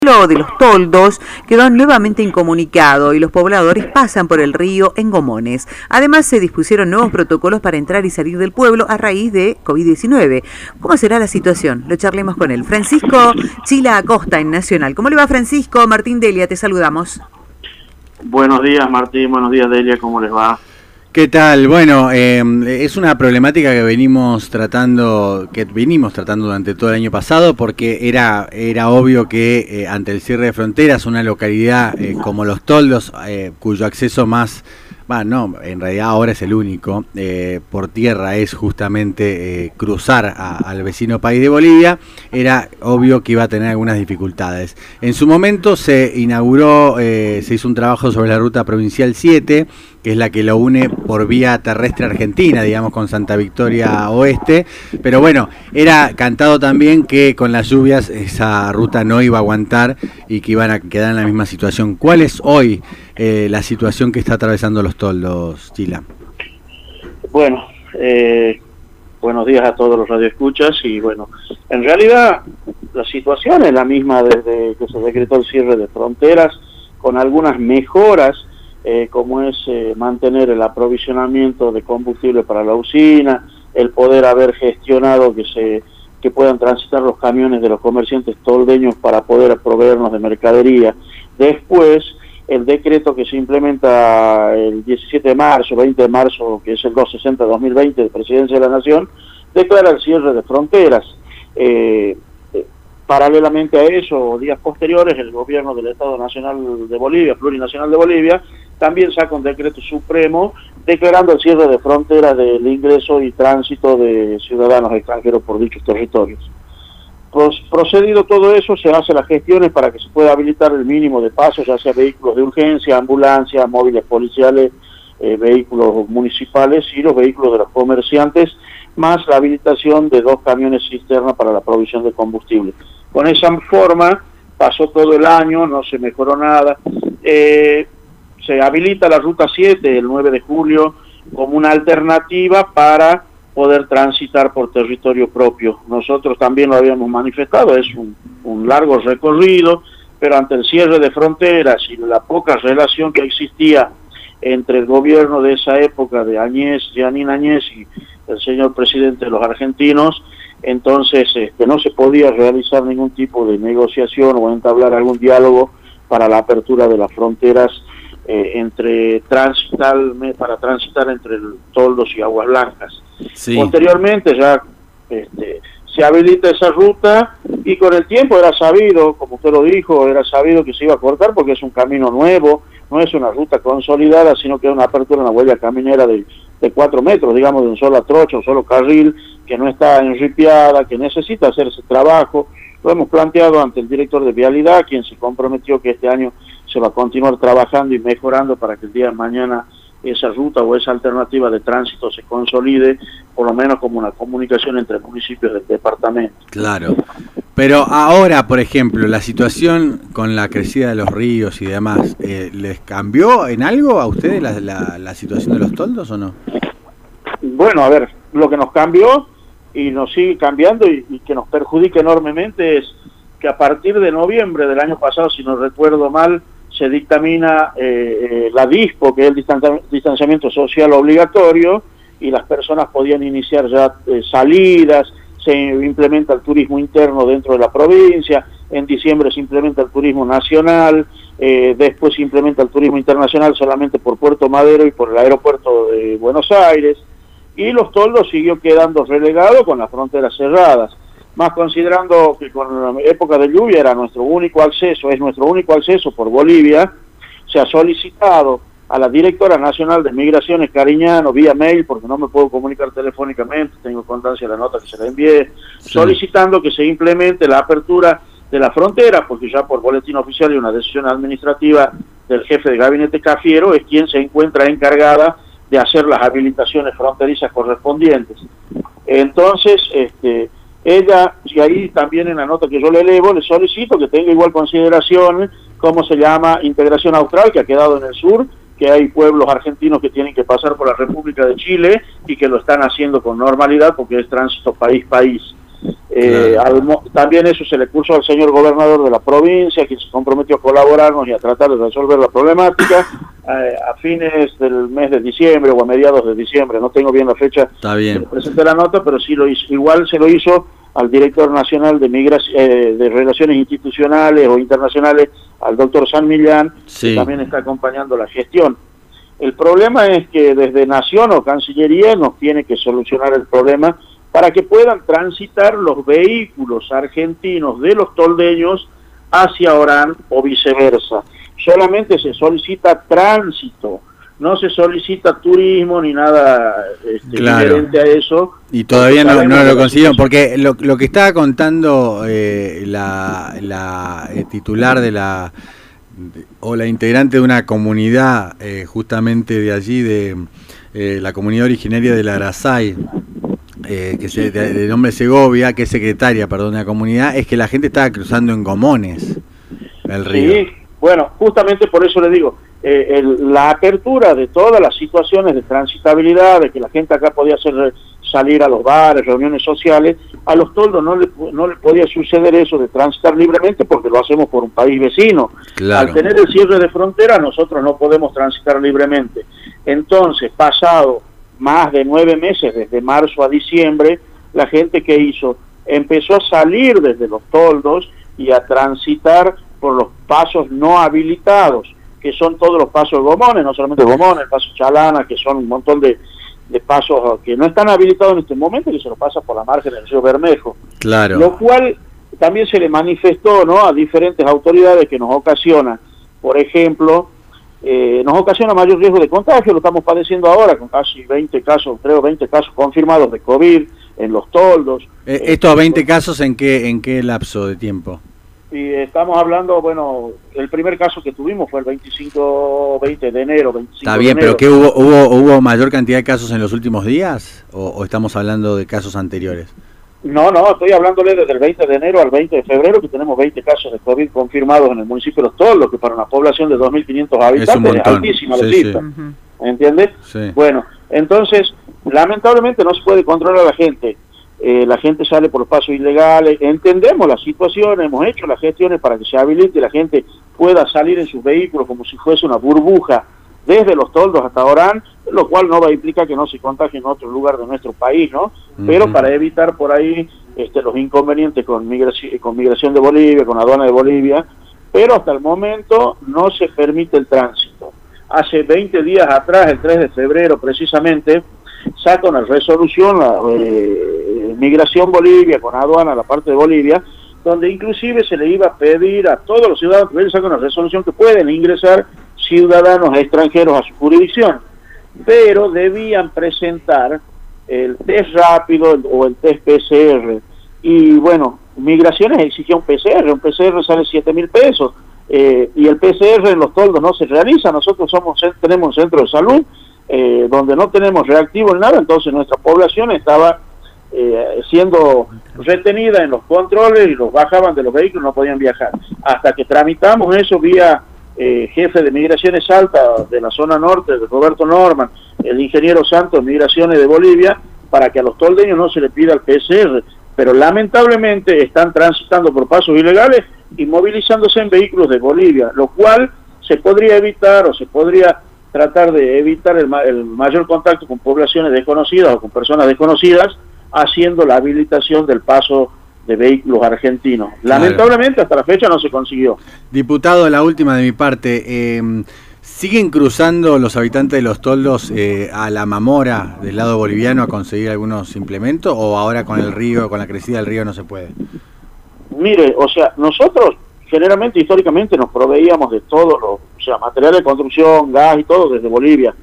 Lo de los toldos quedó nuevamente incomunicado y los pobladores pasan por el río en gomones. Además, se dispusieron nuevos protocolos para entrar y salir del pueblo a raíz de COVID-19. ¿Cómo será la situación? Lo charlemos con él. Francisco Chila Acosta en Nacional. ¿Cómo le va, Francisco? Martín Delia, te saludamos. Buenos días, Martín. Buenos días, Delia. ¿Cómo les va? ¿Qué tal? Bueno, es una problemática que venimos tratando durante todo el año pasado, porque era obvio que ante el cierre de fronteras, una localidad como Los Toldos, cuyo acceso en realidad ahora es el único, por tierra es justamente cruzar al vecino país de Bolivia, era obvio que iba a tener algunas dificultades. En su momento se inauguró, se hizo un trabajo sobre la ruta provincial 7, que es la que lo une por vía terrestre argentina, digamos, con Santa Victoria Oeste, pero bueno, era cantado también que con las lluvias esa ruta no iba a aguantar y que iban a quedar en la misma situación. ¿Cuál es hoy la situación que está atravesando Los Toldos, Chila? Bueno, buenos días a todos los radioescuchas y bueno, en realidad la situación es la misma desde que se decretó el cierre de fronteras, con algunas mejoras, como es mantener el aprovisionamiento de combustible para la usina, el poder haber gestionado que puedan transitar los camiones de los comerciantes toldeños para poder proveernos de mercadería. Después, el decreto que se implementa el 17 de marzo, 20 de marzo, que es el 260-2020 de Presidencia de la Nación, declara el cierre de fronteras. Paralelamente a eso, días posteriores, el gobierno del Estado Nacional de Bolivia, Plurinacional de Bolivia, también saca un decreto supremo declarando el cierre de fronteras del ingreso y tránsito de ciudadanos extranjeros por dichos territorios. Procedido todo eso, se hacen las gestiones para que se pueda habilitar el mínimo de pasos, ya sea vehículos de urgencia, ambulancias, móviles policiales, vehículos municipales y los vehículos de los comerciantes, más la habilitación de 2 camiones cisterna para la provisión de combustible. Con esa forma pasó todo el año, no se mejoró nada. Se habilita la ruta 7 el 9 de julio como una alternativa para poder transitar por territorio propio. Nosotros también lo habíamos manifestado, es un largo recorrido, pero ante el cierre de fronteras y la poca relación que existía entre el gobierno de esa época de Jeanine Áñez y el señor presidente de los argentinos, entonces no se podía realizar ningún tipo de negociación o entablar algún diálogo para la apertura de las fronteras para transitar entre Toldos y Aguas Blancas. Sí. Posteriormente ya se habilita esa ruta y con el tiempo era sabido, como usted lo dijo, era sabido que se iba a cortar porque es un camino nuevo, no es una ruta consolidada, sino que es una apertura, una huella caminera de 4 metros, digamos, de un solo atrocho, un solo carril, que no está enripiada, que necesita hacer ese trabajo. Lo hemos planteado ante el director de Vialidad, quien se comprometió que este año se va a continuar trabajando y mejorando para que el día de mañana esa ruta o esa alternativa de tránsito se consolide, por lo menos como una comunicación entre municipios del departamento. Claro, pero ahora, por ejemplo, la situación con la crecida de los ríos y demás, ¿les cambió en algo a ustedes la situación de Los Toldos o no? Bueno, a ver, lo que nos cambió y nos sigue cambiando y que nos perjudica enormemente es que a partir de noviembre del año pasado, si no recuerdo mal, se dictamina la DISPO, que es el distanciamiento social obligatorio, y las personas podían iniciar ya salidas, se implementa el turismo interno dentro de la provincia, en diciembre se implementa el turismo nacional, después se implementa el turismo internacional solamente por Puerto Madero y por el aeropuerto de Buenos Aires, y Los Toldos siguió quedando relegado con las fronteras cerradas, más considerando que con la época de lluvia es nuestro único acceso por Bolivia. Se ha solicitado a la directora nacional de Migraciones, Cariñano, vía mail, porque no me puedo comunicar telefónicamente, tengo constancia de la nota que se la envié, solicitando que se implemente la apertura de la frontera, porque ya por boletín oficial y una decisión administrativa del jefe de gabinete Cafiero es quien se encuentra encargada de hacer las habilitaciones fronterizas correspondientes. Entonces, ella, y ahí también en la nota que yo le elevo, le solicito que tenga igual consideración cómo se llama integración austral, que ha quedado en el sur, que hay pueblos argentinos que tienen que pasar por la República de Chile y que lo están haciendo con normalidad porque es tránsito país-país. También eso se le puso al señor gobernador de la provincia, que se comprometió a colaborarnos y a tratar de resolver la problemática a fines del mes de diciembre o a mediados de diciembre. No tengo bien la fecha. Está bien. Presenté la nota, pero sí lo hizo. Igual se lo hizo al director nacional de de Relaciones Institucionales o Internacionales, al doctor San Millán, que también está acompañando la gestión. El problema es que desde Nación o Cancillería nos tiene que solucionar el problema para que puedan transitar los vehículos argentinos de los toldeños hacia Orán o viceversa. Solamente se solicita tránsito, no se solicita turismo ni nada diferente a eso. Y todavía no lo consiguieron, porque lo que estaba contando la titular de la integrante de una comunidad justamente de allí, de la comunidad originaria de la Arasay, de nombre Segovia, que es secretaria, de la comunidad, es que la gente estaba cruzando en gomones el río. Sí, bueno, justamente por eso le digo, la apertura de todas las situaciones de transitabilidad, de que la gente acá podía salir a los bares, reuniones sociales, a los toldos no le podía suceder eso de transitar libremente porque lo hacemos por un país vecino. Claro. Al tener el cierre de frontera nosotros no podemos transitar libremente. Entonces, pasado más de 9 meses, desde marzo a diciembre, la gente que hizo empezó a salir desde los toldos y a transitar por los pasos no habilitados, que son todos los pasos Gomones, no solamente Gomones, el paso Chalana, que son un montón de pasos que no están habilitados en este momento, que se los pasa por la margen del río Bermejo. Claro. Lo cual también se le manifestó, ¿no?, a diferentes autoridades que nos ocasiona, por ejemplo, nos ocasiona mayor riesgo de contagio, lo estamos padeciendo ahora con casi 20 casos confirmados de COVID en los toldos. ¿Estos 20 casos en qué lapso de tiempo? Y estamos hablando, bueno, el primer caso que tuvimos fue el 20 de enero. Está bien, pero ¿qué hubo mayor cantidad de casos en los últimos días? ¿O estamos hablando de casos anteriores? No, estoy hablándole desde el 20 de enero al 20 de febrero, que tenemos 20 casos de COVID confirmados en el municipio de Los Toldos, que para una población de 2.500 habitantes es altísima la cifra. ¿Entiendes? Sí. Bueno, entonces, lamentablemente no se puede controlar a la gente. La gente sale por los pasos ilegales, entendemos la situación, hemos hecho las gestiones para que se habilite y la gente pueda salir en sus vehículos como si fuese una burbuja desde Los Toldos hasta Orán, lo cual no va a implicar que no se contagie en otro lugar de nuestro país, ¿no? Pero para evitar por ahí los inconvenientes con migración de Bolivia, con aduana de Bolivia, pero hasta el momento no se permite el tránsito. Hace 20 días atrás, el 3 de febrero precisamente, saca una resolución, Migración Bolivia, con aduana, la parte de Bolivia, donde inclusive se le iba a pedir a todos los ciudadanos, que saca una resolución que pueden ingresar ciudadanos extranjeros a su jurisdicción, pero debían presentar el test rápido o el test PCR, y bueno, Migraciones exigía un PCR sale 7.000 pesos, y el PCR en Los Toldos no se realiza. Nosotros tenemos un centro de salud donde no tenemos reactivo en nada, entonces nuestra población estaba siendo retenida en los controles y los bajaban de los vehículos, no podían viajar. Hasta que tramitamos eso vía jefe de Migraciones Salta de la zona norte, de Roberto Norman, el ingeniero Santos de Migraciones de Bolivia, para que a los toldeños no se les pida el PCR, pero lamentablemente están transitando por pasos ilegales y movilizándose en vehículos de Bolivia, lo cual se podría evitar o se podría tratar de evitar el mayor contacto con poblaciones desconocidas o con personas desconocidas, haciendo la habilitación del paso de vehículos argentinos. Lamentablemente hasta la fecha no se consiguió. Diputado, la última de mi parte, ¿siguen cruzando los habitantes de Los Toldos a la Mamora del lado boliviano a conseguir algunos implementos, o ahora con el río, con la crecida del río no se puede? Mire, o sea, nosotros generalmente, históricamente, nos proveíamos de todo, material de construcción, gas y todo desde Bolivia.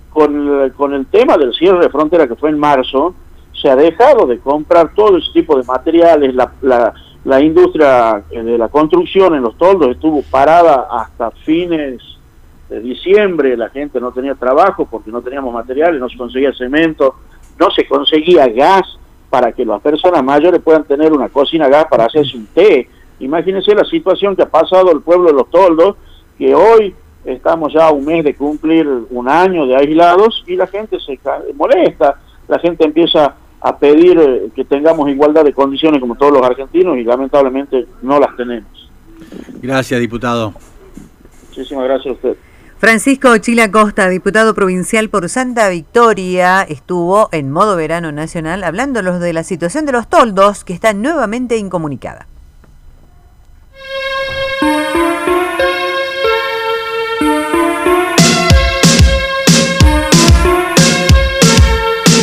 Con el tema del cierre de frontera que fue en marzo, se ha dejado de comprar todo ese tipo de materiales. La industria de la construcción en Los Toldos estuvo parada hasta fines de diciembre. La gente no tenía trabajo porque no teníamos materiales, no se conseguía cemento, no se conseguía gas para que las personas mayores puedan tener una cocina a gas para hacerse un té. Imagínense la situación que ha pasado el pueblo de Los Toldos, que hoy estamos ya a un mes de cumplir un año de aislados y la gente se molesta, la gente empieza a pedir que tengamos igualdad de condiciones como todos los argentinos y lamentablemente no las tenemos. Gracias, diputado. Muchísimas gracias a usted. Francisco Chila Costa, diputado provincial por Santa Victoria, estuvo en modo verano nacional hablándolos de la situación de los toldos, que está nuevamente incomunicada.